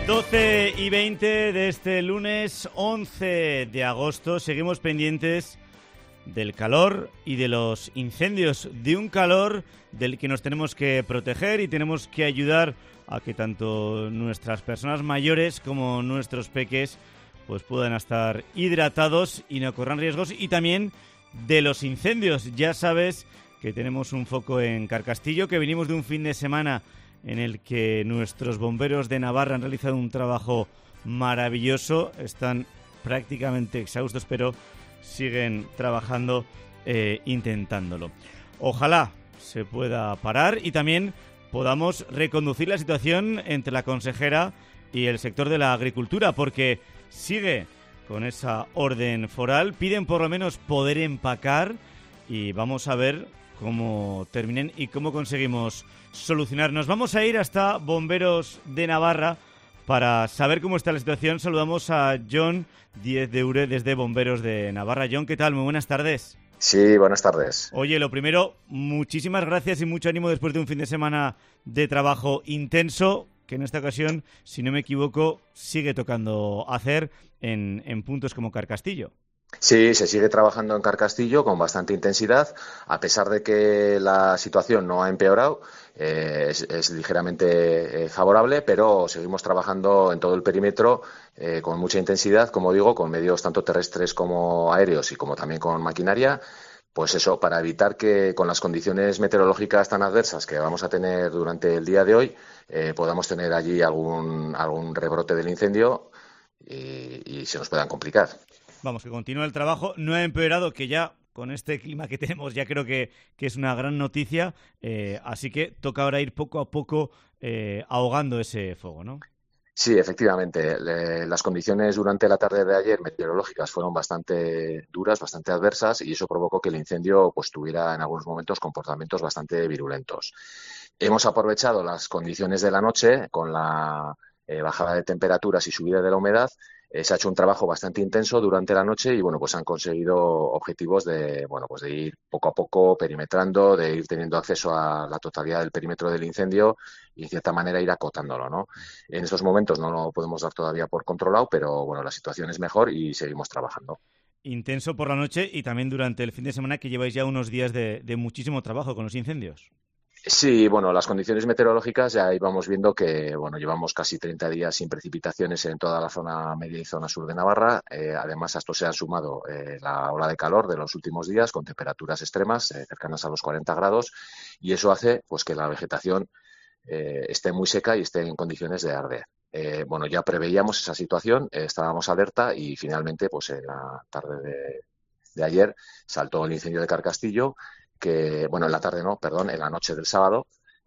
12:20 de este lunes 11 de agosto. Seguimos pendientes del calor y de los incendios, de un calor del que nos tenemos que proteger y tenemos que ayudar a que tanto nuestras personas mayores como nuestros peques pues puedan estar hidratados y no corran riesgos, y también de los incendios. Ya sabes que tenemos un foco en Carcastillo, que venimos de un fin de semana en el que nuestros bomberos de Navarra han realizado un trabajo maravilloso. Están prácticamente exhaustos, pero siguen trabajando, intentándolo. Ojalá se pueda parar y también podamos reconducir la situación entre la consejera y el sector de la agricultura, porque sigue con esa orden foral. Piden por lo menos poder empacar y vamos a ver cómo terminen y cómo conseguimos solucionar. Nos vamos a ir hasta Bomberos de Navarra para saber cómo está la situación. Saludamos a Jon Díez de Ure desde Bomberos de Navarra. Jon, ¿qué tal? Muy buenas tardes. Sí, buenas tardes. Oye, lo primero, muchísimas gracias y mucho ánimo después de un fin de semana de trabajo intenso, que en esta ocasión, si no me equivoco, sigue tocando hacer en puntos como Carcastillo. Sí, se sigue trabajando en Carcastillo con bastante intensidad, a pesar de que la situación no ha empeorado, es ligeramente favorable, pero seguimos trabajando en todo el perímetro con mucha intensidad, como digo, con medios tanto terrestres como aéreos y como también con maquinaria. Pues eso, para evitar que con las condiciones meteorológicas tan adversas que vamos a tener durante el día de hoy, podamos tener allí algún rebrote del incendio y se nos puedan complicar. Vamos, que continúa el trabajo, no ha empeorado, que ya con este clima que tenemos ya creo que es una gran noticia, así que toca ahora ir poco a poco ahogando ese fuego, ¿no? Sí, efectivamente. Las condiciones durante la tarde de ayer meteorológicas fueron bastante duras, bastante adversas, y eso provocó que el incendio pues tuviera en algunos momentos comportamientos bastante virulentos. Hemos aprovechado las condiciones de la noche con la bajada de temperaturas y subida de la humedad. Se ha hecho un trabajo bastante intenso durante la noche y bueno, pues han conseguido objetivos de ir poco a poco perimetrando, de ir teniendo acceso a la totalidad del perímetro del incendio y en cierta manera ir acotándolo, ¿no? En estos momentos no lo podemos dar todavía por controlado, pero bueno, la situación es mejor y seguimos trabajando. Intenso por la noche y también durante el fin de semana, que lleváis ya unos días de muchísimo trabajo con los incendios. Sí, bueno, las condiciones meteorológicas ya íbamos viendo que, bueno, llevamos casi 30 días sin precipitaciones en toda la zona media y zona sur de Navarra. Además, a esto se ha sumado la ola de calor de los últimos días con temperaturas extremas cercanas a los 40 grados y eso hace pues que la vegetación esté muy seca y esté en condiciones de arder. Bueno, ya preveíamos esa situación, estábamos alerta y finalmente, pues en la tarde de ayer saltó el incendio de Carcastillo, que, bueno, en la noche del sábado,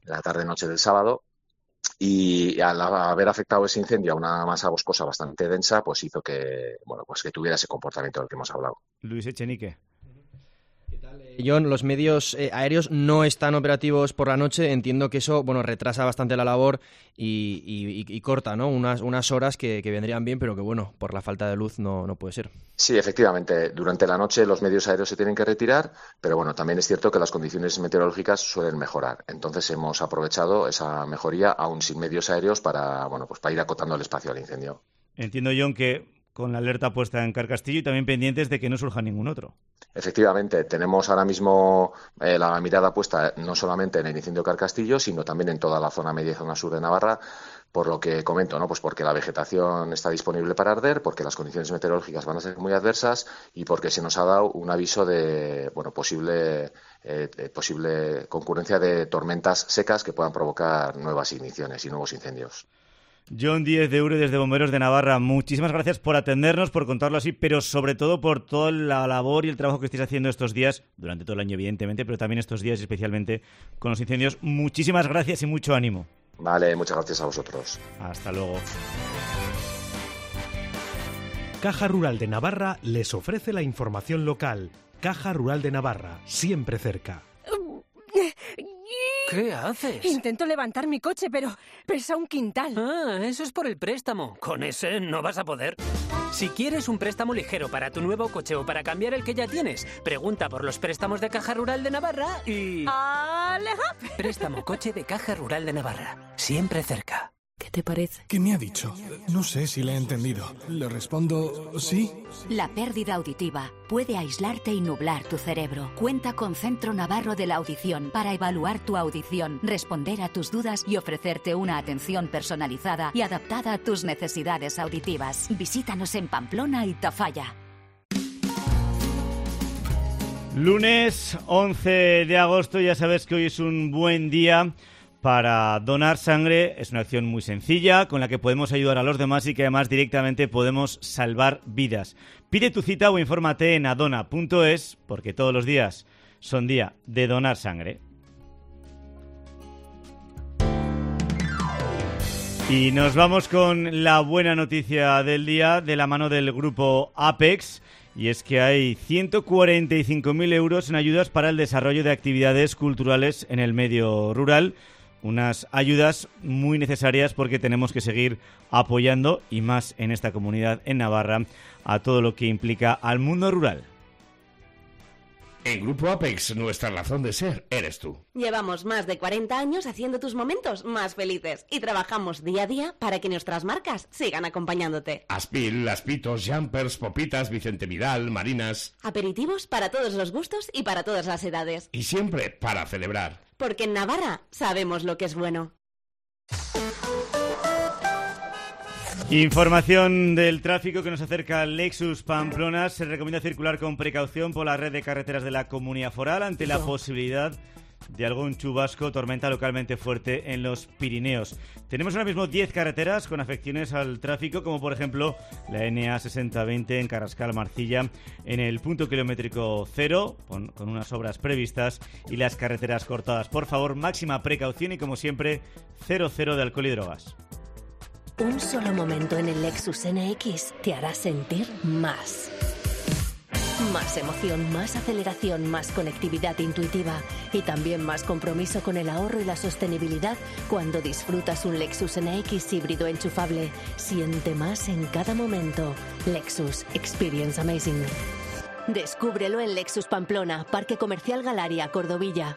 y al haber afectado ese incendio a una masa boscosa bastante densa, pues hizo que, bueno, pues que tuviera ese comportamiento del que hemos hablado. Luis Echenique. Jon, los medios aéreos no están operativos por la noche. Entiendo que eso, bueno, retrasa bastante la labor y corta, ¿no? Unas horas que vendrían bien, pero que, bueno, por la falta de luz no puede ser. Sí, efectivamente. Durante la noche los medios aéreos se tienen que retirar, pero bueno, también es cierto que las condiciones meteorológicas suelen mejorar. Entonces hemos aprovechado esa mejoría, aún sin medios aéreos, para ir acotando el espacio al incendio. Entiendo, Jon, que con la alerta puesta en Carcastillo y también pendientes de que no surja ningún otro. Efectivamente, tenemos ahora mismo la mirada puesta no solamente en el incendio de Carcastillo, sino también en toda la zona media y zona sur de Navarra, por lo que comento, ¿no? Pues porque la vegetación está disponible para arder, porque las condiciones meteorológicas van a ser muy adversas y porque se nos ha dado un aviso de posible concurrencia de tormentas secas que puedan provocar nuevas igniciones y nuevos incendios. Jon Díez de Ure desde Bomberos de Navarra, muchísimas gracias por atendernos, por contarlo así, pero sobre todo por toda la labor y el trabajo que estáis haciendo estos días, durante todo el año evidentemente, pero también estos días especialmente con los incendios. Muchísimas gracias y mucho ánimo. Vale, muchas gracias a vosotros. Hasta luego. Caja Rural de Navarra les ofrece la información local. Caja Rural de Navarra, siempre cerca. ¿Qué haces? Intento levantar mi coche, pero pesa un quintal. Ah, eso es por el préstamo. Con ese no vas a poder. Si quieres un préstamo ligero para tu nuevo coche o para cambiar el que ya tienes, pregunta por los préstamos de Caja Rural de Navarra y... ¡Aleja! Préstamo coche de Caja Rural de Navarra. Siempre cerca. te parece? ¿Qué me ha dicho? No sé si le he entendido. Le respondo sí. La pérdida auditiva puede aislarte y nublar tu cerebro. Cuenta con Centro Navarro de la Audición para evaluar tu audición, responder a tus dudas y ofrecerte una atención personalizada y adaptada a tus necesidades auditivas. Visítanos en Pamplona y Tafalla. Lunes 11 de agosto, ya sabes que hoy es un buen día para donar sangre. Es una acción muy sencilla con la que podemos ayudar a los demás y que además directamente podemos salvar vidas. Pide tu cita o infórmate en adona.es porque todos los días son día de donar sangre. Y nos vamos con la buena noticia del día de la mano del grupo Apex. Y es que hay 145.000 euros en ayudas para el desarrollo de actividades culturales en el medio rural. Unas ayudas muy necesarias porque tenemos que seguir apoyando, y más en esta comunidad en Navarra, a todo lo que implica al mundo rural. En Grupo Apex, nuestra razón de ser eres tú. Llevamos más de 40 años haciendo tus momentos más felices y trabajamos día a día para que nuestras marcas sigan acompañándote. Aspil, Aspitos, Jumpers, Popitas, Vicente Vidal, Marinas. Aperitivos para todos los gustos y para todas las edades. Y siempre para celebrar. Porque en Navarra sabemos lo que es bueno. Información del tráfico que nos acerca al Lexus Pamplona. Se recomienda circular con precaución por la red de carreteras de la Comunidad Foral ante la posibilidad de algún chubasco, tormenta localmente fuerte en los Pirineos. Tenemos ahora mismo 10 carreteras con afecciones al tráfico, como por ejemplo la NA 6020 en Carrascal-Marcilla, en el punto kilométrico 0, con unas obras previstas, y las carreteras cortadas. Por favor, máxima precaución y, como siempre, 0 de alcohol y drogas. Un solo momento en el Lexus NX te hará sentir más. Más emoción, más aceleración, más conectividad intuitiva y también más compromiso con el ahorro y la sostenibilidad cuando disfrutas un Lexus NX híbrido enchufable. Siente más en cada momento. Lexus Experience Amazing. Descúbrelo en Lexus Pamplona, Parque Comercial Galaria, Cordovilla.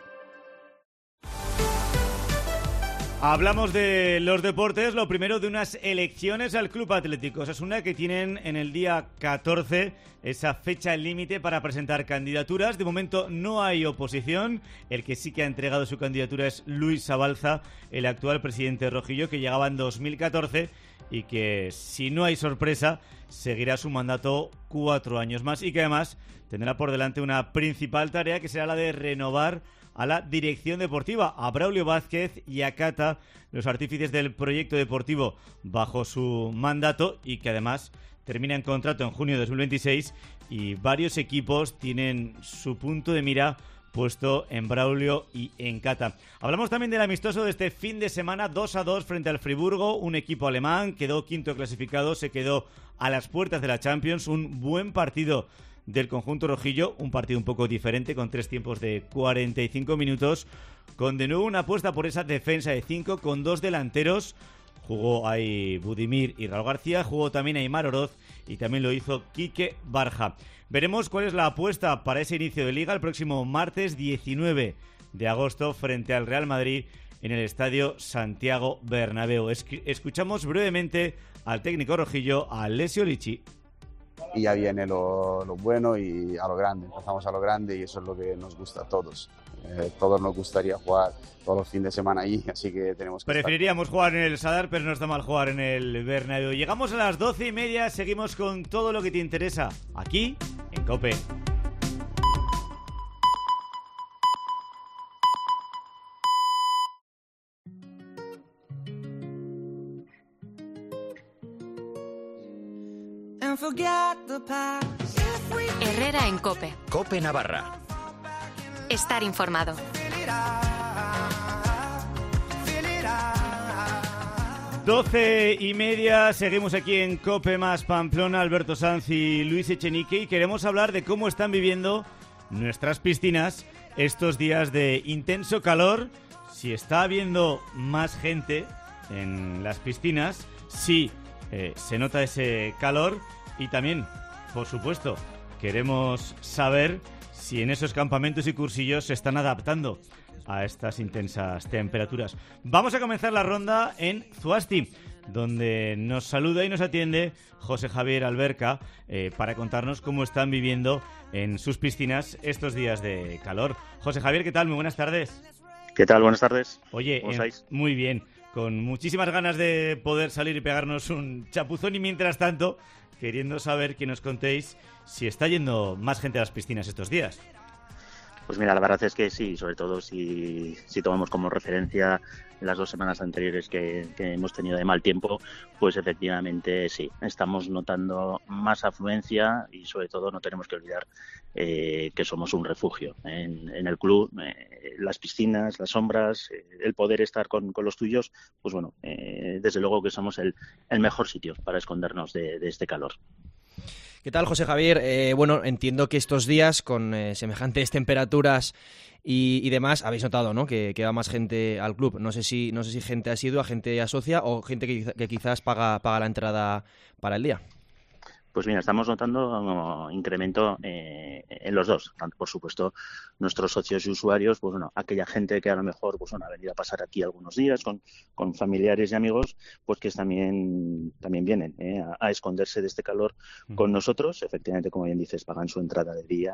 Hablamos de los deportes, lo primero de unas elecciones al Club Atlético Osasuna que tienen en el día 14 esa fecha límite para presentar candidaturas. De momento no hay oposición, el que sí que ha entregado su candidatura es Luis Sabalza, el actual presidente rojillo que llegaba en 2014 y que, si no hay sorpresa, seguirá su mandato 4 años más y que además tendrá por delante una principal tarea que será la de renovar a la dirección deportiva, a Braulio Vázquez y a Cata, los artífices del proyecto deportivo bajo su mandato y que además termina en contrato en junio de 2026 y varios equipos tienen su punto de mira puesto en Braulio y en Cata. Hablamos también del amistoso de este fin de semana, 2-2 frente al Friburgo, un equipo alemán, quedó quinto clasificado, se quedó a las puertas de la Champions, un buen partido del conjunto rojillo, un partido un poco diferente con 3 tiempos de 45 minutos, con de nuevo una apuesta por esa defensa de 5 con 2 delanteros. Jugó ahí Budimir y Raúl García, jugó también Aimar Oroz y también lo hizo Quique Barja. Veremos cuál es la apuesta para ese inicio de liga el próximo martes 19 de agosto frente al Real Madrid en el estadio Santiago Bernabéu. Escuchamos brevemente al técnico rojillo, a Alessio Lici. Y ya viene lo bueno y a lo grande, empezamos a lo grande y eso es lo que nos gusta a todos. Todos nos gustaría jugar todos los fines de semana allí, así que tenemos que Preferiríamos jugar en el Sadar, pero no está mal jugar en el Bernabéu. Llegamos a las 12:30, seguimos con todo lo que te interesa, aquí en COPE. Herrera en COPE. COPE Navarra. Estar informado. Doce y media, seguimos aquí en COPE más Pamplona, Alberto Sanz y Luis Echenique, y queremos hablar de cómo están viviendo nuestras piscinas estos días de intenso calor, si está habiendo más gente en las piscinas, si se nota ese calor y también, por supuesto, queremos saber si en esos campamentos y cursillos se están adaptando a estas intensas temperaturas. Vamos a comenzar la ronda en Zuasti. donde nos saluda y nos atiende José Javier Alberca para contarnos cómo están viviendo en sus piscinas estos días de calor. José Javier, ¿qué tal? Muy buenas tardes. ¿Qué tal? Buenas tardes. Oye, ¿cómo estáis? Muy bien, con muchísimas ganas de poder salir y pegarnos un chapuzón y mientras tanto queriendo saber que nos contéis si está yendo más gente a las piscinas estos días. Pues mira, la verdad es que sí, sobre todo si tomamos como referencia las 2 semanas anteriores que hemos tenido de mal tiempo, pues efectivamente sí, estamos notando más afluencia y sobre todo no tenemos que olvidar que somos un refugio en el club, las piscinas, las sombras, el poder estar con los tuyos, pues bueno, desde luego que somos el mejor sitio para escondernos de este calor. ¿Qué tal, José Javier? Bueno, entiendo que estos días, con semejantes temperaturas y demás, habéis notado, ¿no?, que va más gente al club. No sé si gente asidua, gente asocia o gente que quizás paga la entrada para el día. Pues mira, estamos notando incremento en los dos. Tanto, por supuesto, nuestros socios y usuarios, pues bueno, aquella gente que a lo mejor pues bueno, ha venido a pasar aquí algunos días con familiares y amigos, pues que también vienen a esconderse de este calor con nosotros. Efectivamente, como bien dices, pagan su entrada de día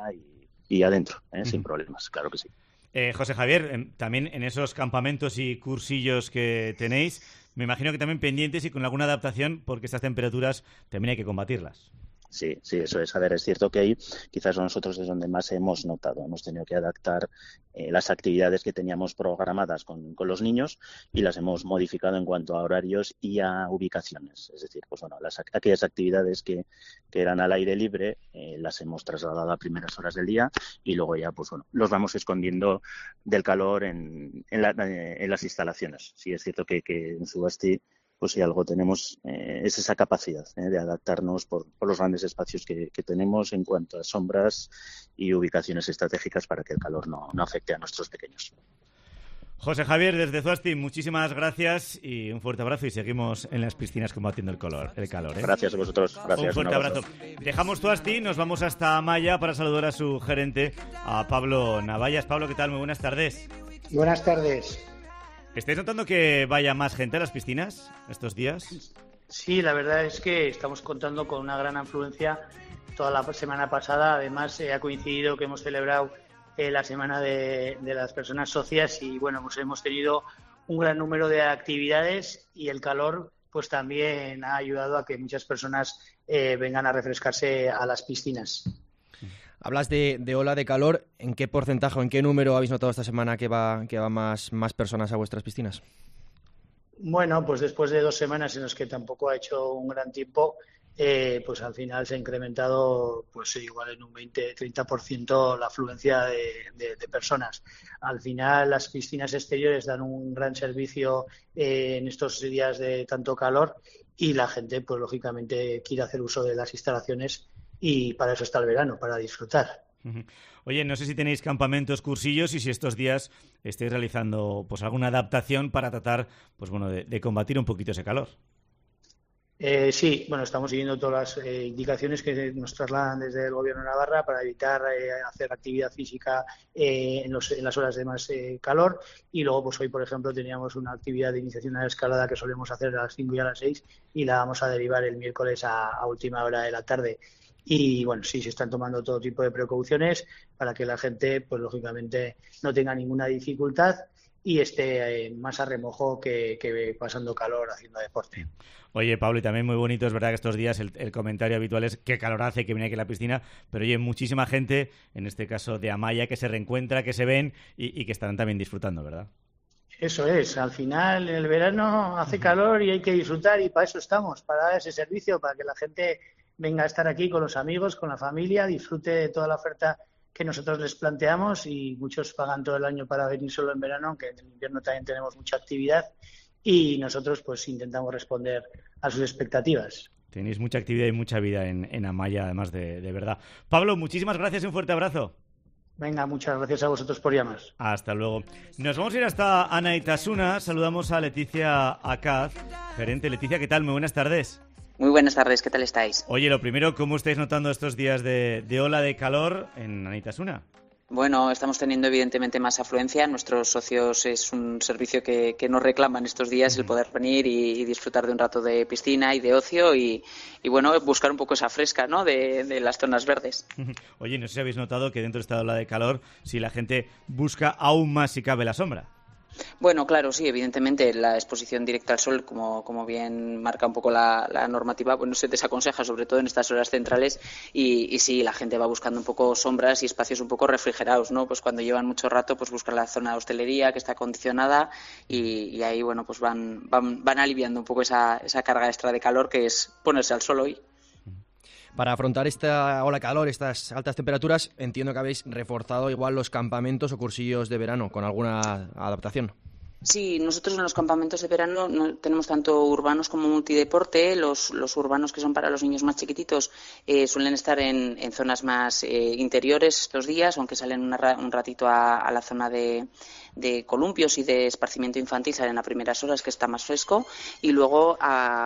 y adentro, sin problemas, claro que sí. José Javier, también en esos campamentos y cursillos que tenéis, me imagino que también pendientes y con alguna adaptación, porque estas temperaturas también hay que combatirlas. Sí, eso es. A ver, es cierto que ahí quizás nosotros es donde más hemos notado. Hemos tenido que adaptar las actividades que teníamos programadas con los niños y las hemos modificado en cuanto a horarios y a ubicaciones. Es decir, pues bueno, aquellas actividades que eran al aire libre las hemos trasladado a primeras horas del día y luego ya, pues bueno, los vamos escondiendo del calor en las instalaciones. Sí, es cierto que en Subasti pues si algo tenemos es esa capacidad de adaptarnos por los grandes espacios que tenemos en cuanto a sombras y ubicaciones estratégicas para que el calor no afecte a nuestros pequeños. José Javier, desde Zuasti, muchísimas gracias y un fuerte abrazo y seguimos en las piscinas combatiendo el calor. Gracias a vosotros. Gracias, un fuerte abrazo. Dejamos Zuasti, nos vamos hasta Amaya para saludar a su gerente, a Pablo Navallas. Pablo, ¿qué tal? Muy buenas tardes. Buenas tardes. ¿Estáis notando que vaya más gente a las piscinas estos días? Sí, la verdad es que estamos contando con una gran afluencia toda la semana pasada. Además, ha coincidido que hemos celebrado la semana de las personas socias y bueno, pues hemos tenido un gran número de actividades y el calor pues también ha ayudado a que muchas personas vengan a refrescarse a las piscinas. Hablas de ola de calor. ¿En qué porcentaje o en qué número habéis notado esta semana que va más personas a vuestras piscinas? Bueno, pues después de 2 semanas en las que tampoco ha hecho un gran tiempo, pues al final se ha incrementado pues igual en un 20-30% la afluencia de personas. Al final las piscinas exteriores dan un gran servicio en estos días de tanto calor y la gente pues lógicamente quiere hacer uso de las instalaciones y para eso está el verano, para disfrutar. Oye, no sé si tenéis campamentos, cursillos y si estos días estáis realizando pues alguna adaptación para tratar pues bueno de combatir un poquito ese calor. Sí, bueno, estamos siguiendo todas las indicaciones que nos trasladan desde el Gobierno de Navarra para evitar hacer actividad física en las horas de más calor y luego pues hoy, por ejemplo, teníamos una actividad de iniciación a la escalada que solemos hacer a las 5 y a las 6 y la vamos a derivar el miércoles a última hora de la tarde. Y bueno, sí, se están tomando todo tipo de precauciones para que la gente, pues lógicamente, no tenga ninguna dificultad y esté más a remojo que pasando calor haciendo deporte. Oye, Pablo, y también muy bonito, es verdad que estos días el comentario habitual es qué calor hace, que viene aquí a la piscina, pero oye, muchísima gente, en este caso de Amaya, que se reencuentra, que se ven y que estarán también disfrutando, ¿verdad? Eso es, al final en el verano hace calor y hay que disfrutar y para eso estamos, para dar ese servicio, para que la gente venga a estar aquí con los amigos, con la familia, disfrute de toda la oferta que nosotros les planteamos y muchos pagan todo el año para venir solo en verano, aunque en invierno también tenemos mucha actividad y nosotros pues intentamos responder a sus expectativas. Tenéis mucha actividad y mucha vida en Amaya, además de verdad. Pablo, muchísimas gracias y un fuerte abrazo. Venga, muchas gracias a vosotros por llamar. Hasta luego. Nos vamos a ir hasta Anaitasuna. Saludamos a Leticia Acaz, gerente. Leticia, ¿qué tal? Muy buenas tardes. Muy buenas tardes, ¿qué tal estáis? Oye, lo primero, ¿cómo estáis notando estos días de ola de calor en Anaitasuna? Bueno, estamos teniendo evidentemente más afluencia. Nuestros socios es un servicio que nos reclaman estos días, el poder venir y disfrutar de un rato de piscina y de ocio y bueno, buscar un poco esa fresca, ¿no?, de las zonas verdes. Oye, no sé si habéis notado que dentro de esta ola de calor, si la gente busca aún más si cabe la sombra. Bueno, claro, sí, evidentemente la exposición directa al sol, como bien marca un poco la normativa, bueno, se desaconseja, sobre todo en estas horas centrales, y sí, la gente va buscando un poco sombras y espacios un poco refrigerados, ¿no? Pues cuando llevan mucho rato, pues buscan la zona de hostelería que está acondicionada y ahí, bueno, pues van aliviando un poco esa carga extra de calor que es ponerse al sol hoy. Para afrontar esta ola de calor, estas altas temperaturas, entiendo que habéis reforzado igual los campamentos o cursillos de verano con alguna adaptación. Sí, nosotros en los campamentos de verano tenemos tanto urbanos como multideporte. Los urbanos, que son para los niños más chiquititos, suelen estar en zonas más interiores estos días, aunque salen un ratito a la zona de columpios y de esparcimiento infantil, salen a primeras horas, que está más fresco, y luego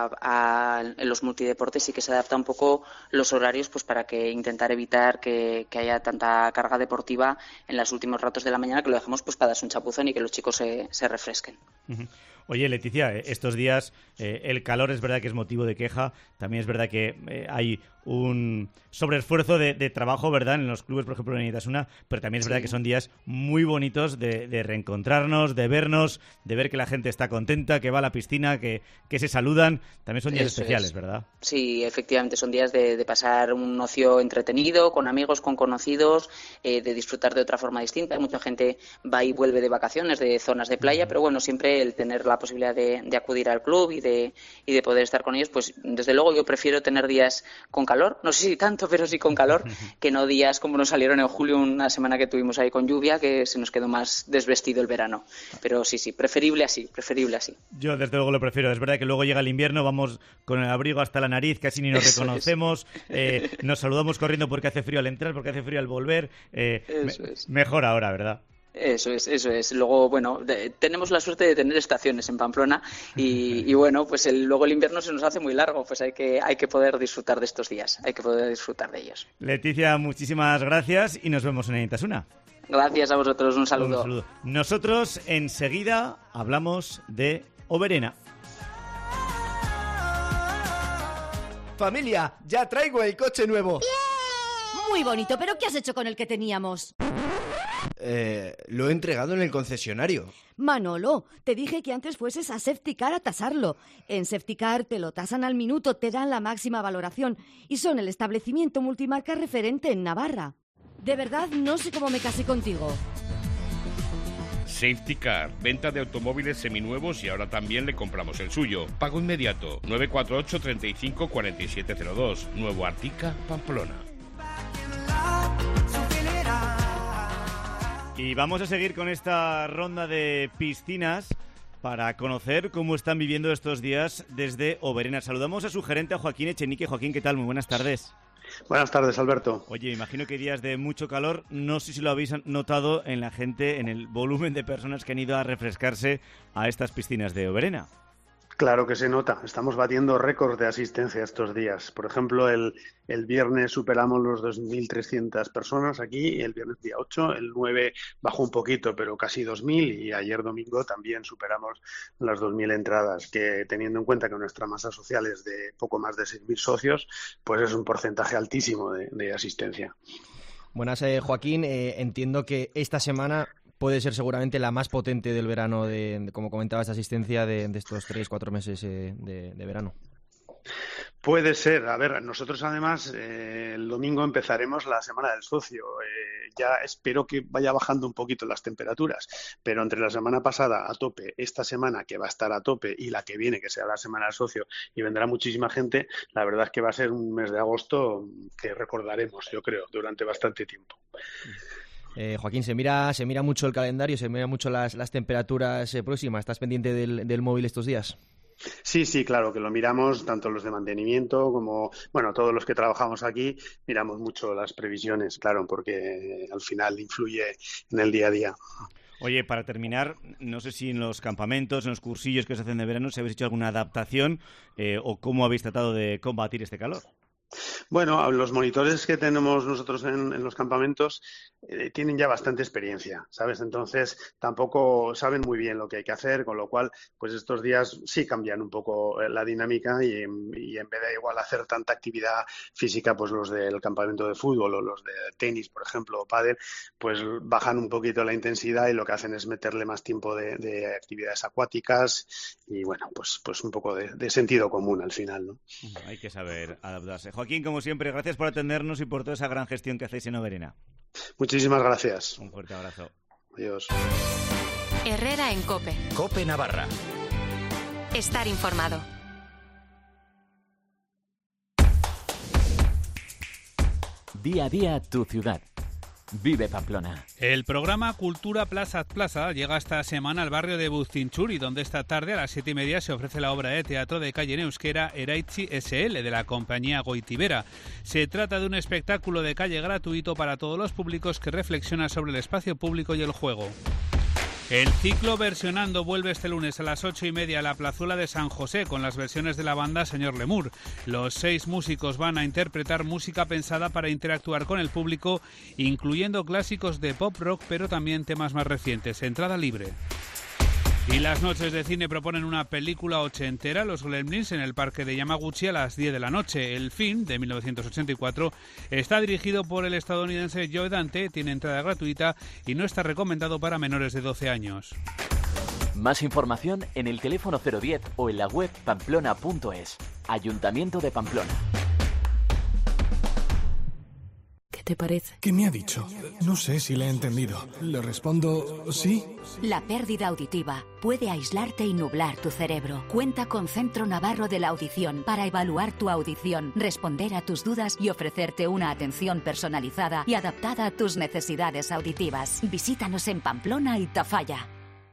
en los multideportes sí que se adapta un poco los horarios, pues para que intentar evitar que haya tanta carga deportiva en los últimos ratos de la mañana, que lo dejemos pues para darse un chapuzón y que los chicos se refresquen. Oye, Leticia, estos días el calor es verdad que es motivo de queja, también es verdad que hay un sobreesfuerzo de trabajo, ¿verdad?, en los clubes, por ejemplo, en Itasuna, pero también es verdad que son días muy bonitos de reencontrarnos, de vernos, de ver que la gente está contenta, que va a la piscina, que se saludan. También son días especiales, ¿verdad? Sí, efectivamente, son días de pasar un ocio entretenido, con amigos, con conocidos, de disfrutar de otra forma distinta. Mucha gente va y vuelve de vacaciones, de zonas de playa, pero bueno, siempre el tener la posibilidad de acudir al club y de poder estar con ellos, pues desde luego yo prefiero tener días con calor, no sé si tanto, pero sí con calor, que no días como nos salieron en julio, una semana que tuvimos ahí con lluvia, que se nos quedó más desvestido el verano. Pero sí, preferible así. Yo desde luego lo prefiero. Es verdad que luego llega el invierno, vamos con el abrigo hasta la nariz, casi ni nos reconocemos, nos saludamos corriendo porque hace frío al entrar, porque hace frío al volver. Mejor ahora, ¿verdad? Eso es. Luego, bueno, tenemos la suerte de tener estaciones en Pamplona y bueno, pues luego el invierno se nos hace muy largo, pues hay que poder disfrutar de estos días, hay que poder disfrutar de ellos. Leticia, muchísimas gracias y nos vemos en Itasuna. Gracias a vosotros, un saludo. Nosotros enseguida hablamos de Oberena. Familia, ya traigo el coche nuevo. ¡Yeah! Muy bonito, pero ¿qué has hecho con el que teníamos? Lo he entregado en el concesionario. Manolo, te dije que antes fueses a Safetycar a tasarlo. En Safetycar te lo tasan al minuto, te dan la máxima valoración y son el establecimiento multimarca referente en Navarra. De verdad, no sé cómo me casé contigo. Safetycar, venta de automóviles seminuevos y ahora también le compramos el suyo. Pago inmediato, 948 35 4702, Nuevo Artica, Pamplona. Y vamos a seguir con esta ronda de piscinas para conocer cómo están viviendo estos días desde Oberena. Saludamos a su gerente, a Joaquín Echenique. Joaquín, ¿qué tal? Muy buenas tardes. Buenas tardes, Alberto. Oye, imagino que días de mucho calor, no sé si lo habéis notado en la gente, en el volumen de personas que han ido a refrescarse a estas piscinas de Oberena. Claro que se nota, estamos batiendo récords de asistencia estos días. Por ejemplo, el viernes superamos los 2.300 personas aquí, el viernes día 8, el 9 bajó un poquito, pero casi 2.000, y ayer domingo también superamos las 2.000 entradas, que teniendo en cuenta que nuestra masa social es de poco más de 6.000 socios, pues es un porcentaje altísimo de asistencia. Buenas, Joaquín. Entiendo que esta semana puede ser seguramente la más potente del verano, como comentaba, esta asistencia de estos 3-4 meses de verano. Puede ser. A ver, nosotros además el domingo empezaremos la Semana del Socio. Ya espero que vaya bajando un poquito las temperaturas, pero entre la semana pasada a tope, esta semana que va a estar a tope y la que viene, que será la Semana del Socio, y vendrá muchísima gente, la verdad es que va a ser un mes de agosto que recordaremos, yo creo, durante bastante tiempo. Joaquín, se mira mucho el calendario, se mira mucho las temperaturas próximas. ¿Estás pendiente del móvil estos días? Sí, claro, que lo miramos, tanto los de mantenimiento como, bueno, todos los que trabajamos aquí, miramos mucho las previsiones, claro, porque al final influye en el día a día. Oye, para terminar, no sé si en los campamentos, en los cursillos que se hacen de verano, si habéis hecho alguna adaptación o cómo habéis tratado de combatir este calor. Bueno, los monitores que tenemos nosotros en los campamentos tienen ya bastante experiencia, ¿sabes? Entonces tampoco saben muy bien lo que hay que hacer, con lo cual, pues estos días sí cambian un poco la dinámica y en vez de igual hacer tanta actividad física, pues los del campamento de fútbol o los de tenis, por ejemplo, o pádel, pues bajan un poquito la intensidad y lo que hacen es meterle más tiempo de actividades acuáticas y bueno, pues un poco de sentido común al final, ¿no? Hay que saber adaptarse. Joaquín, como siempre, gracias por atendernos y por toda esa gran gestión que hacéis en Oberena. Muchísimas gracias. Un fuerte abrazo. Adiós. Herrera en COPE. COPE Navarra. Estar informado. Día a día tu ciudad. Vive Pamplona. El programa Cultura Plaza Plaza llega esta semana al barrio de Buzinchuri, donde esta tarde a las 7:30 se ofrece la obra de teatro de calle en euskera Eraitzi SL de la compañía Goitibera. Se trata de un espectáculo de calle gratuito para todos los públicos que reflexiona sobre el espacio público y el juego. El ciclo Versionando vuelve este lunes a las 8:30 a la plazuela de San José con las versiones de la banda Señor Lemur. Los 6 músicos van a interpretar música pensada para interactuar con el público, incluyendo clásicos de pop rock, pero también temas más recientes. Entrada libre. Y las noches de cine proponen una película ochentera, Los Gremlins, en el parque de Yamaguchi a las 10 de la noche. El film, de 1984, está dirigido por el estadounidense Joe Dante, tiene entrada gratuita y no está recomendado para menores de 12 años. Más información en el teléfono 010 o en la web pamplona.es. Ayuntamiento de Pamplona. ¿Qué te parece? ¿Qué me ha dicho? No sé si le he entendido. Le respondo sí. La pérdida auditiva puede aislarte y nublar tu cerebro. Cuenta con Centro Navarro de la Audición para evaluar tu audición, responder a tus dudas y ofrecerte una atención personalizada y adaptada a tus necesidades auditivas. Visítanos en Pamplona y Tafalla.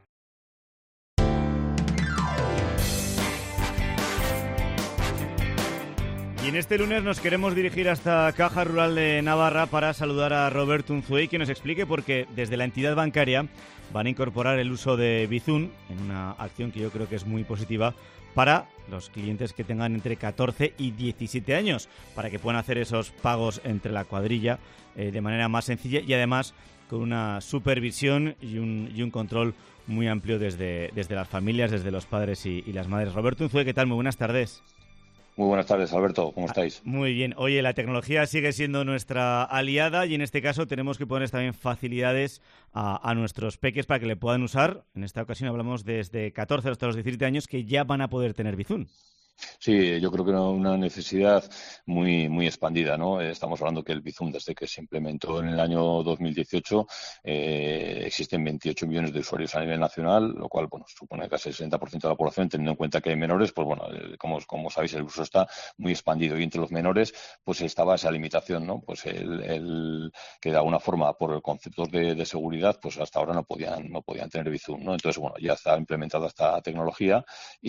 Y en este lunes nos queremos dirigir hasta Caja Rural de Navarra para saludar a Roberto Unzué, que nos explique por qué desde la entidad bancaria van a incorporar el uso de Bizum en una acción que yo creo que es muy positiva para los clientes que tengan entre 14 y 17 años, para que puedan hacer esos pagos entre la cuadrilla de manera más sencilla y además con una supervisión y un control muy amplio desde las familias, desde los padres y las madres. Roberto Unzué, ¿qué tal? Muy buenas tardes. Muy buenas tardes, Alberto. ¿Cómo estáis? Muy bien. Oye, la tecnología sigue siendo nuestra aliada y en este caso tenemos que poner también facilidades a nuestros peques para que le puedan usar. En esta ocasión hablamos desde 14 hasta los 17 años que ya van a poder tener Bizum. Sí, yo creo que una necesidad muy expandida, ¿no? Estamos hablando que el Bizum, desde que se implementó en el año 2018, existen 28 millones de usuarios a nivel nacional, lo cual, bueno, supone casi el 60% de la población, teniendo en cuenta que hay menores, pues bueno, como sabéis, el uso está muy expandido y entre los menores, pues estaba esa limitación, ¿no? Pues el que de alguna forma, por conceptos de seguridad, pues hasta ahora no podían tener Bizum, ¿no? Entonces, bueno, ya está implementada esta tecnología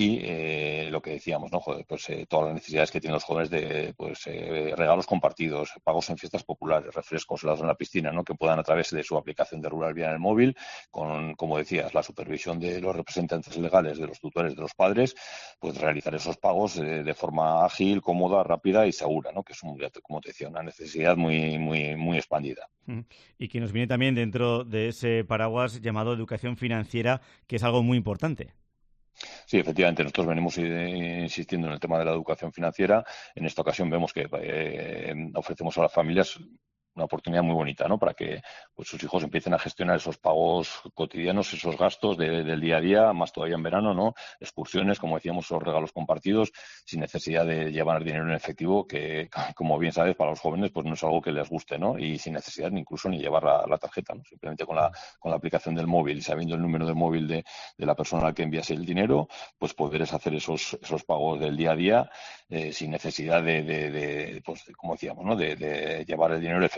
y lo que decíamos, ¿no? Joder, pues todas las necesidades que tienen los jóvenes de regalos compartidos, pagos en fiestas populares, refrescos helados en la piscina, ¿no? Que puedan a través de su aplicación de Rural Vía en el móvil, con, como decías, la supervisión de los representantes legales, de los tutores, de los padres, pues realizar esos pagos de forma ágil, cómoda, rápida y segura, ¿no? Que es, como te decía, una necesidad muy expandida. Y que nos viene también dentro de ese paraguas llamado educación financiera, que es algo muy importante. Sí, efectivamente, nosotros venimos insistiendo en el tema de la educación financiera. En esta ocasión vemos que ofrecemos a las familias una oportunidad muy bonita, ¿no? Para que pues, sus hijos empiecen a gestionar esos pagos cotidianos, esos gastos del día a día, más todavía en verano, ¿no? Excursiones, como decíamos, esos regalos compartidos, sin necesidad de llevar dinero en efectivo, que, como bien sabes, para los jóvenes pues no es algo que les guste, ¿no? Y sin necesidad incluso ni llevar la tarjeta, ¿no? Simplemente con la aplicación del móvil y sabiendo el número del móvil de la persona a la que envías el dinero, pues poder hacer esos pagos del día a día sin necesidad pues como decíamos, ¿no? De llevar el dinero efectivo.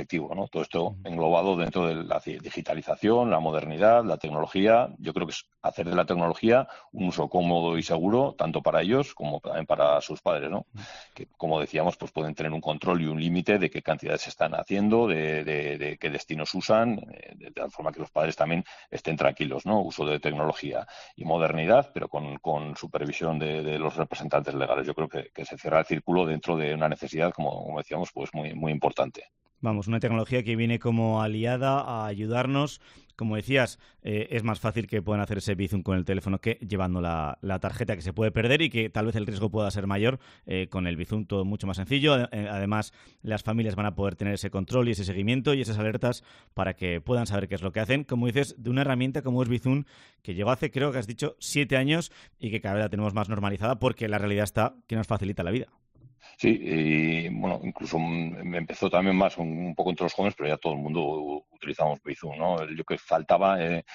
colectivo, ¿no? Todo esto englobado dentro de la digitalización, la modernidad, la tecnología. Yo creo que es hacer de la tecnología un uso cómodo y seguro, tanto para ellos como también para sus padres, ¿no? Que, como decíamos, pues pueden tener un control y un límite de qué cantidades se están haciendo, de qué destinos usan, de tal forma que los padres también estén tranquilos, ¿no? Uso de tecnología y modernidad, pero con supervisión de los representantes legales. Yo creo que se cierra el círculo dentro de una necesidad, como decíamos, pues muy, muy importante. Vamos, una tecnología que viene como aliada a ayudarnos. Como decías, es más fácil que puedan hacer ese Bizum con el teléfono que llevando la tarjeta, que se puede perder y que tal vez el riesgo pueda ser mayor. Con el Bizum todo mucho más sencillo. Además, las familias van a poder tener ese control y ese seguimiento y esas alertas para que puedan saber qué es lo que hacen. Como dices, de una herramienta como es Bizum, que llegó hace, creo que has dicho, 7 años y que cada vez la tenemos más normalizada porque la realidad está que nos facilita la vida. Sí, y bueno, incluso me empezó también más un poco entre los jóvenes, pero ya todo el mundo utilizamos Bizum, ¿no? Yo que faltaba,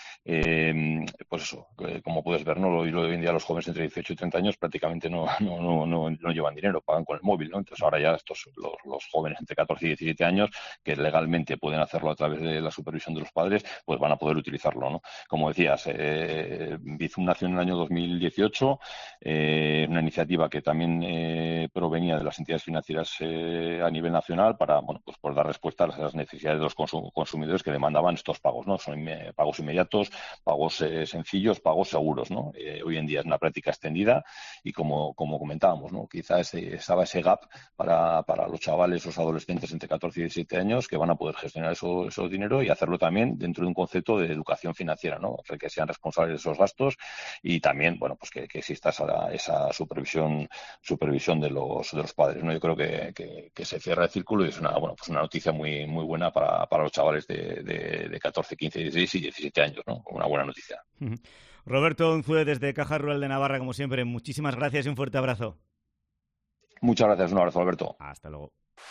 pues eso, como puedes ver, ¿no? Hoy en día los jóvenes entre 18 y 30 años prácticamente no llevan dinero, pagan con el móvil, ¿no? Entonces ahora ya los jóvenes entre 14 y 17 años, que legalmente pueden hacerlo a través de la supervisión de los padres, pues van a poder utilizarlo, ¿no? Como decías, Bizum nació en el año 2018, una iniciativa que también provenía de las entidades financieras a nivel nacional para, bueno, pues por dar respuesta a las necesidades de los consumidores que demandaban estos pagos, ¿no? Son pagos inmediatos, pagos sencillos, pagos seguros, ¿no? Hoy en día es una práctica extendida y como comentábamos, ¿no? Quizás estaba ese gap para los chavales, los adolescentes entre 14 y 17 años que van a poder gestionar esos dinero y hacerlo también dentro de un concepto de educación financiera, ¿no? O sea, que sean responsables de esos gastos y también, bueno, pues que exista esa supervisión de los padres, ¿no? Yo creo que se cierra el círculo y es una noticia muy muy buena para los chavales de 14, 15, 16 y 17 años, ¿no? Una buena noticia. Roberto Unzué, desde Caja Rural de Navarra, como siempre, muchísimas gracias y un fuerte abrazo. Muchas gracias, un abrazo, Alberto. Hasta luego.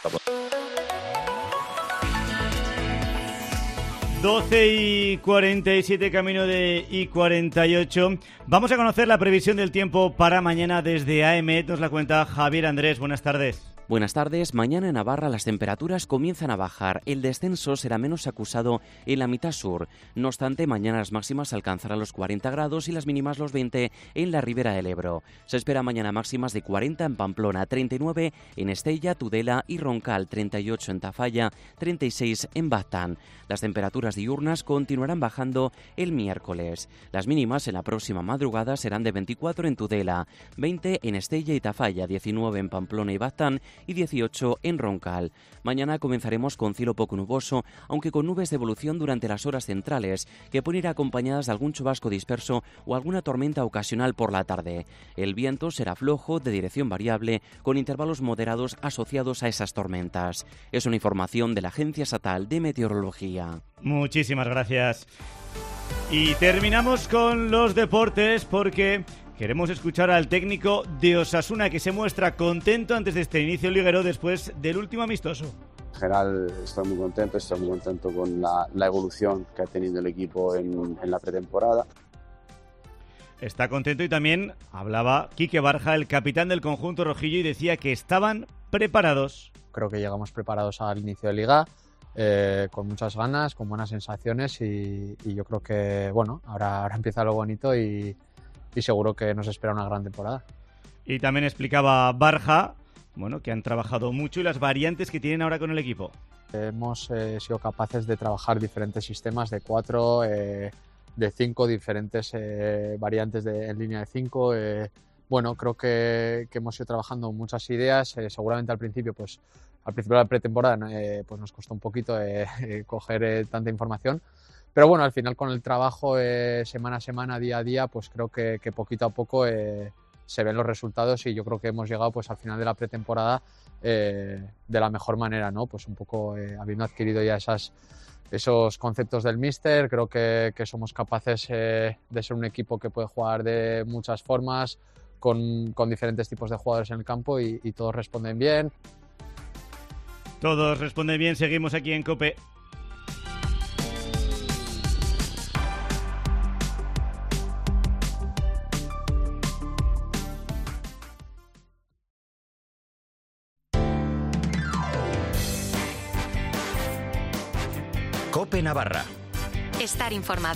12:47, camino de I48. Vamos a conocer la previsión del tiempo para mañana desde AEMET. Nos la cuenta Javier Andrés. Buenas tardes. Buenas tardes. Mañana en Navarra las temperaturas comienzan a bajar. El descenso será menos acusado en la mitad sur. No obstante, mañana las máximas alcanzarán los 40 grados y las mínimas los 20 en la ribera del Ebro. Se espera mañana máximas de 40 en Pamplona, 39 en Estella, Tudela y Roncal, 38 en Tafalla, 36 en Baztán. Las temperaturas diurnas continuarán bajando el miércoles. Las mínimas en la próxima madrugada serán de 24 en Tudela, 20 en Estella y Tafalla, 19 en Pamplona y Baztán y 18 en Roncal. Mañana comenzaremos con cielo poco nuboso, aunque con nubes de evolución durante las horas centrales, que pueden ir acompañadas de algún chubasco disperso o alguna tormenta ocasional por la tarde. El viento será flojo, de dirección variable, con intervalos moderados asociados a esas tormentas. Es una información de la Agencia Estatal de Meteorología. Muchísimas gracias. Y terminamos con los deportes porque queremos escuchar al técnico de Osasuna, que se muestra contento antes de este inicio liguero después del último amistoso. En general estoy muy contento con la evolución que ha tenido el equipo en la pretemporada. Está contento y también hablaba Quique Barja, el capitán del conjunto rojillo, y decía que estaban preparados. Creo que llegamos preparados al inicio de Liga, con muchas ganas, con buenas sensaciones y yo creo que, bueno, ahora empieza lo bonito y seguro que nos espera una gran temporada. Y también explicaba Barja, bueno, que han trabajado mucho y las variantes que tienen ahora con el equipo. Hemos sido capaces de trabajar diferentes sistemas de 4, de 5, diferentes variantes en línea de 5. Bueno, creo que hemos ido trabajando muchas ideas. Seguramente al principio de la pretemporada pues nos costó un poquito coger tanta información. Pero bueno, al final con el trabajo semana a semana, día a día, pues creo que poquito a poco se ven los resultados y yo creo que hemos llegado pues al final de la pretemporada de la mejor manera, ¿no? Pues un poco habiendo adquirido ya esos conceptos del míster, creo que somos capaces de ser un equipo que puede jugar de muchas formas, con diferentes tipos de jugadores en el campo y todos responden bien. Todos responden bien, seguimos aquí en COPE. COPE Navarra. Estar informado.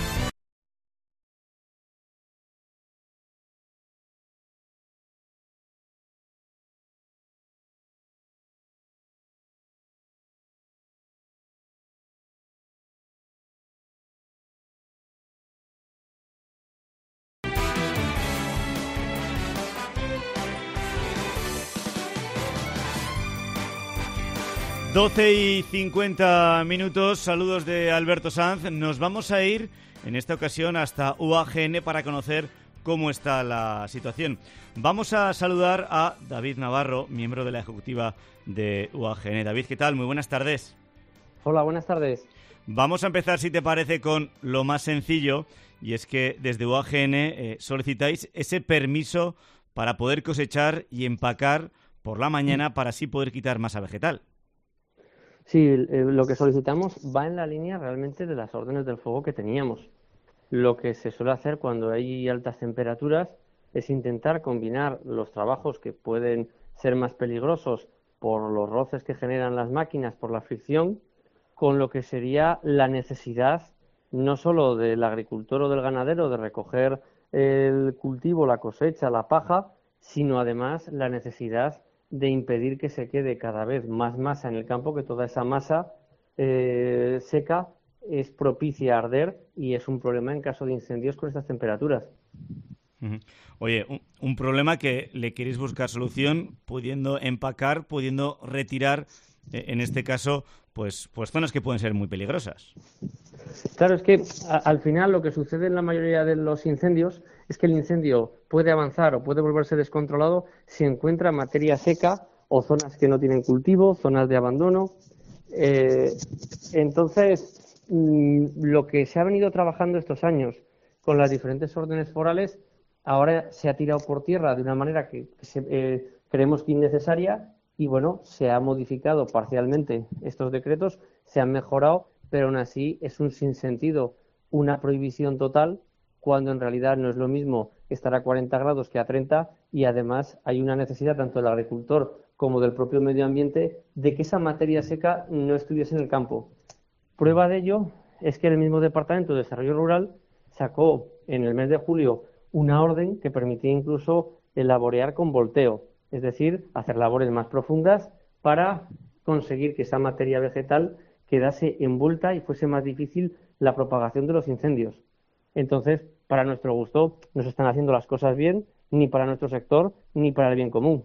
Doce y 50 minutos, saludos de Alberto Sanz. Nos vamos a ir en esta ocasión hasta UAGN para conocer cómo está la situación. Vamos a saludar a David Navarro, miembro de la ejecutiva de UAGN. David, ¿qué tal? Muy buenas tardes. Hola, buenas tardes. Vamos a empezar, si te parece, con lo más sencillo, y es que desde UAGN solicitáis ese permiso para poder cosechar y empacar por la mañana para así poder quitar masa vegetal. Sí, lo que solicitamos va en la línea realmente de las órdenes del fuego que teníamos. Lo que se suele hacer cuando hay altas temperaturas es intentar combinar los trabajos que pueden ser más peligrosos por los roces que generan las máquinas, por la fricción, con lo que sería la necesidad no solo del agricultor o del ganadero de recoger el cultivo, la cosecha, la paja, sino además la necesidad de impedir que se quede cada vez más masa en el campo, que toda esa masa seca es propicia a arder y es un problema en caso de incendios con estas temperaturas. Oye, un problema que le queréis buscar solución, pudiendo empacar, pudiendo retirar, en este caso, pues zonas que pueden ser muy peligrosas. Claro, es que al final lo que sucede en la mayoría de los incendios es que el incendio puede avanzar o puede volverse descontrolado si encuentra materia seca o zonas que no tienen cultivo, zonas de abandono. Entonces, lo que se ha venido trabajando estos años con las diferentes órdenes forales, ahora se ha tirado por tierra de una manera que creemos que innecesaria y, bueno, se ha modificado parcialmente estos decretos, se han mejorado, pero aún así es un sinsentido, una prohibición total, cuando en realidad no es lo mismo estar a 40 grados que a 30 y además hay una necesidad tanto del agricultor como del propio medio ambiente de que esa materia seca no estuviese en el campo. Prueba de ello es que el mismo Departamento de Desarrollo Rural sacó en el mes de julio una orden que permitía incluso laborear con volteo, es decir, hacer labores más profundas para conseguir que esa materia vegetal quedase envuelta y fuese más difícil la propagación de los incendios. Entonces, para nuestro gusto, no se están haciendo las cosas bien, ni para nuestro sector, ni para el bien común.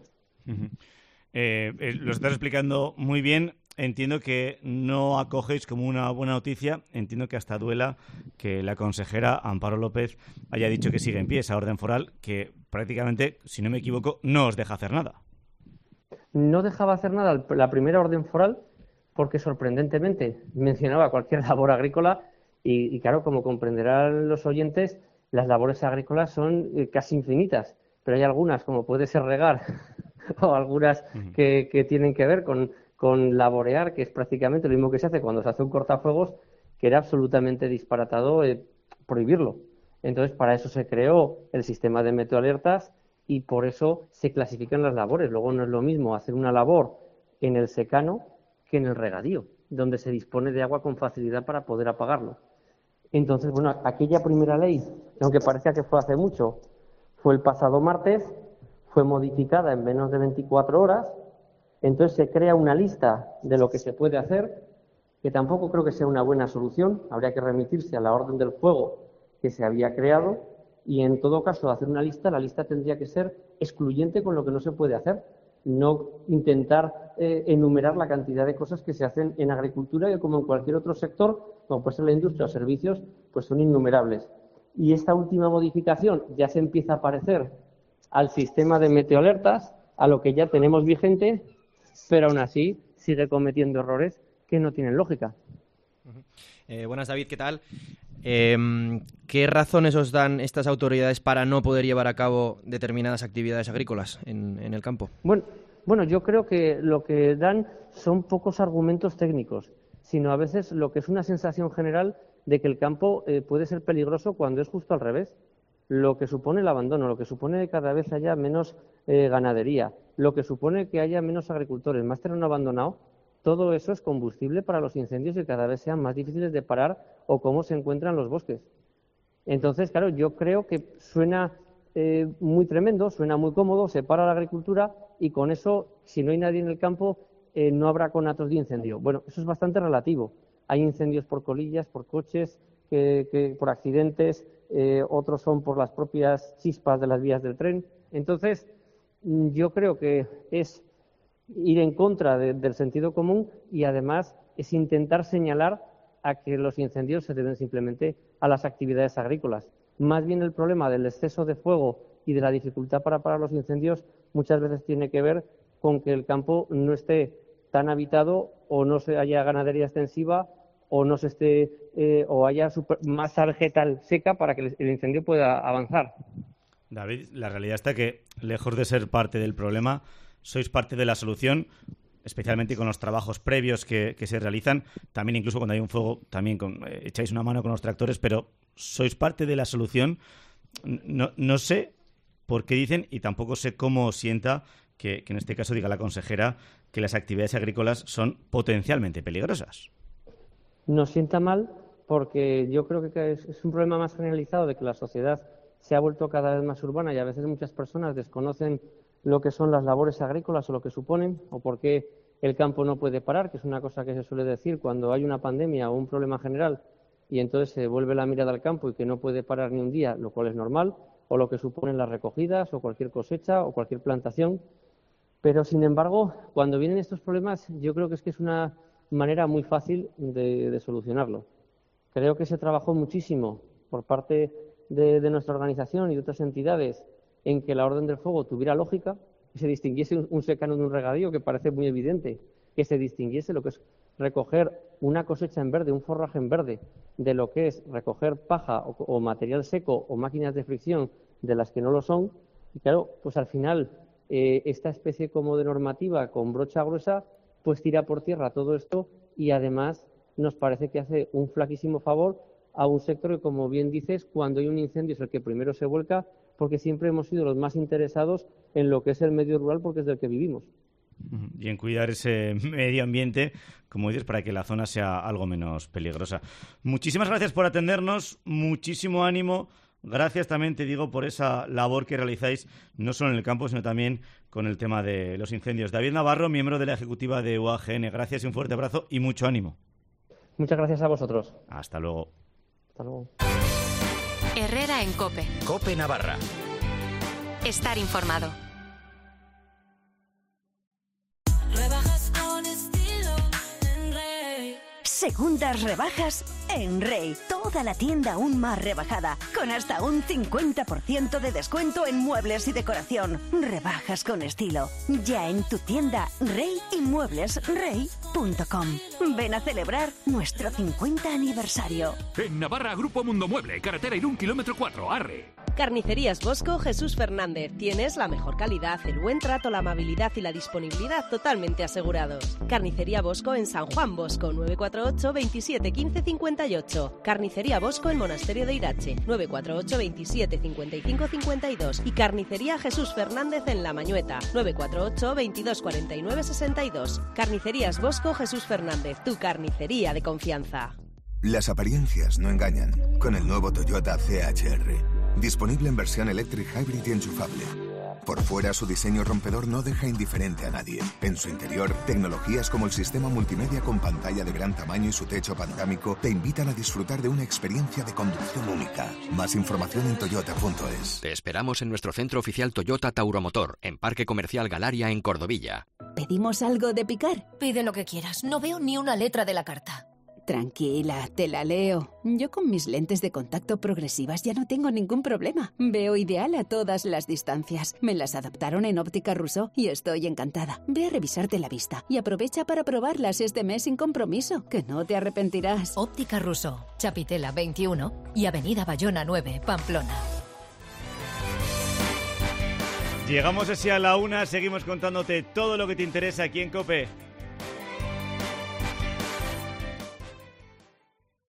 Lo estás explicando muy bien. Entiendo que no acogéis como una buena noticia. Entiendo que hasta duela que la consejera Amparo López haya dicho que sigue en pie esa orden foral que prácticamente, si no me equivoco, no os deja hacer nada. No dejaba hacer nada la primera orden foral porque, sorprendentemente, mencionaba cualquier labor agrícola y claro, como comprenderán los oyentes, las labores agrícolas son casi infinitas, pero hay algunas, como puede ser regar, o algunas que tienen que ver con laborear, que es prácticamente lo mismo que se hace cuando se hace un cortafuegos, que era absolutamente disparatado prohibirlo. Entonces, para eso se creó el sistema de meteoalertas y por eso se clasifican las labores. Luego no es lo mismo hacer una labor en el secano que en el regadío, donde se dispone de agua con facilidad para poder apagarlo. Entonces, bueno, aquella primera ley, aunque parecía que fue hace mucho, fue el pasado martes, fue modificada en menos de 24 horas, entonces se crea una lista de lo que se puede hacer, que tampoco creo que sea una buena solución, habría que remitirse a la orden del fuego que se había creado y en todo caso hacer una lista, la lista tendría que ser excluyente con lo que no se puede hacer, no intentar enumerar la cantidad de cosas que se hacen en agricultura que como en cualquier otro sector, como puede ser la industria o servicios, pues son innumerables. Y esta última modificación ya se empieza a parecer al sistema de meteoalertas, a lo que ya tenemos vigente, pero aún así sigue cometiendo errores que no tienen lógica. Buenas, David, ¿qué tal? ¿Qué razones os dan estas autoridades para no poder llevar a cabo determinadas actividades agrícolas en el campo? Bueno, yo creo que lo que dan son pocos argumentos técnicos, sino a veces lo que es una sensación general de que el campo puede ser peligroso cuando es justo al revés. Lo que supone el abandono, lo que supone que cada vez haya menos ganadería, lo que supone que haya menos agricultores, más terreno abandonado, todo eso es combustible para los incendios y cada vez sean más difíciles de parar o cómo se encuentran los bosques. Entonces, claro, yo creo que suena muy tremendo, suena muy cómodo, se para la agricultura y con eso, si no hay nadie en el campo, no habrá conatos de incendio. Bueno, eso es bastante relativo. Hay incendios por colillas, por coches, por accidentes, otros son por las propias chispas de las vías del tren. Entonces, yo creo que es ir en contra del sentido común y además es intentar señalar a que los incendios se deben simplemente a las actividades agrícolas. Más bien el problema del exceso de fuego y de la dificultad para parar los incendios muchas veces tiene que ver con que el campo no esté tan habitado o no se haya ganadería extensiva o no se esté o haya masa vegetal seca para que el incendio pueda avanzar. David, la realidad está que, lejos de ser parte del problema, sois parte de la solución, especialmente con los trabajos previos que se realizan. También incluso cuando hay un fuego, también echáis una mano con los tractores, pero sois parte de la solución. No sé por qué dicen, y tampoco sé cómo sienta que en este caso diga la consejera que las actividades agrícolas son potencialmente peligrosas. Nos sienta mal porque yo creo que es un problema más generalizado de que la sociedad se ha vuelto cada vez más urbana y a veces muchas personas desconocen lo que son las labores agrícolas o lo que suponen o por qué el campo no puede parar, que es una cosa que se suele decir cuando hay una pandemia o un problema general y entonces se vuelve la mirada al campo y que no puede parar ni un día, lo cual es normal, o lo que suponen las recogidas o cualquier cosecha o cualquier plantación. Pero, sin embargo, cuando vienen estos problemas, yo creo que es una manera muy fácil de solucionarlo. Creo que se trabajó muchísimo por parte de nuestra organización y de otras entidades en que la orden del fuego tuviera lógica, que se distinguiese un secano de un regadío, que parece muy evidente, que se distinguiese lo que es recoger una cosecha en verde, un forraje en verde, de lo que es recoger paja o material seco o máquinas de fricción de las que no lo son. Y claro, pues al final esta especie como de normativa con brocha gruesa pues tira por tierra todo esto y además nos parece que hace un flaquísimo favor a un sector que, como bien dices, cuando hay un incendio es el que primero se vuelca, porque siempre hemos sido los más interesados en lo que es el medio rural porque es del que vivimos. Y en cuidar ese medio ambiente, como dices, para que la zona sea algo menos peligrosa. Muchísimas gracias por atendernos, muchísimo ánimo. Gracias también, te digo, por esa labor que realizáis, no solo en el campo, sino también con el tema de los incendios. David Navarro, miembro de la ejecutiva de UAGN, gracias y un fuerte abrazo y mucho ánimo. Muchas gracias a vosotros. Hasta luego. Hasta luego. Herrera en COPE. COPE Navarra. Estar informado. Rebajas con estilo en Rey. Segundas rebajas en Rey. Toda la tienda aún más rebajada, con hasta un 50% de descuento en muebles y decoración. Rebajas con estilo. Ya en tu tienda Rey y mueblesrey.com. Ven a celebrar nuestro 50 aniversario. En Navarra, Grupo Mundo Mueble, carretera Irún, kilómetro 4, Arre. Carnicerías Bosco, Jesús Fernández. Tienes la mejor calidad, el buen trato, la amabilidad y la disponibilidad totalmente asegurados. Carnicería Bosco en San Juan Bosco, 948 27 15 58. Carnicería Bosco en Monasterio de Irache, 948 27 55 52. Y Carnicería Jesús Fernández en La Mañueta, 948 22 49 62. Carnicerías Bosco, Jesús Fernández, tu carnicería de confianza. Las apariencias no engañan. Con el nuevo Toyota CHR. Disponible en versión electric hybrid y enchufable. Por fuera, su diseño rompedor no deja indiferente a nadie. En su interior, tecnologías como el sistema multimedia con pantalla de gran tamaño y su techo panorámico te invitan a disfrutar de una experiencia de conducción única. Más información en toyota.es. Te esperamos en nuestro centro oficial Toyota Tauromotor, en Parque Comercial Galaria, en Cordovilla. ¿Pedimos algo de picar? Pide lo que quieras. No veo ni una letra de la carta. Tranquila, te la leo. Yo con mis lentes de contacto progresivas ya no tengo ningún problema. Veo ideal a todas las distancias. Me las adaptaron en Óptica Rousseau y estoy encantada. Ve a revisarte la vista y aprovecha para probarlas este mes sin compromiso, que no te arrepentirás. Óptica Rousseau, Chapitela 21 y Avenida Bayona 9, Pamplona. Llegamos así a la 1, seguimos contándote todo lo que te interesa aquí en COPE.